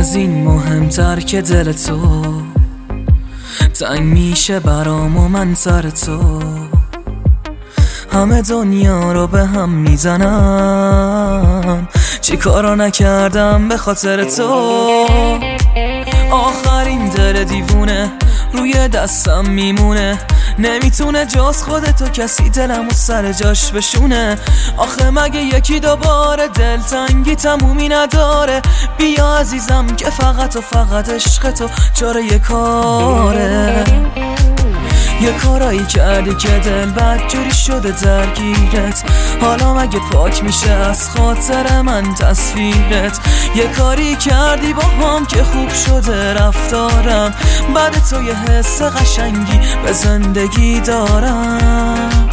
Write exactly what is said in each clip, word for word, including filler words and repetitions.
از این مهمتر که دل تو تنگ میشه برام و من سر تو همه دنیا رو به هم میزنم، چی کارا نکردم به خاطر تو. آخرین دل دیوونه روی دستم میمونه، نمیتونه جز خودتو کسی دلمو سر جاش بشونه. آخه مگه یکی دوباره دلتنگی تمومی نداره؟ بیا عزیزم که فقط و فقط عشق تو چاره یه کاره. یه کارایی کردی که دل بدجوری شده درگیرت، حالا مگه پاک میشه از خاطر من تصویرت؟ یه کاری کردی با هم که خوب شده رفتارم، بعد تو یه حس قشنگی به زندگی دارم.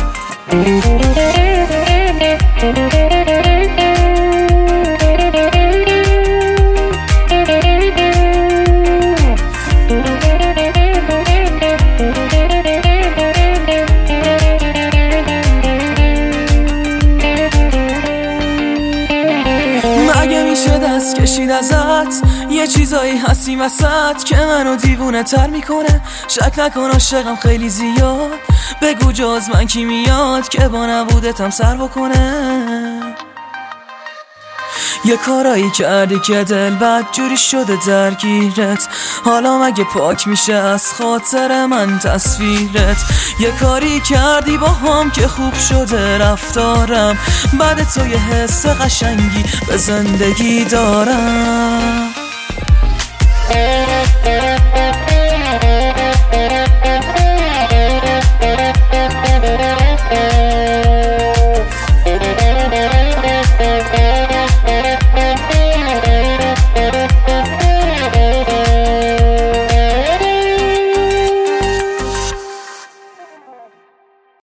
مگه میشه دست کشید ازت؟ یه چیزایی هستی وسط که منو دیوونه تر میکنه. شک نکن عاشقم خیلی زیاد، بگو جز من کی میاد که با نبودتم سر بکنه. یه کارایی کردی که دل بدجوری شده درگیرت، حالا مگه پاک میشه از خاطر من تصویرت؟ یه کاری کردی با هم که خوب شده رفتارم، بعد تو یه حس قشنگی به زندگی دارم.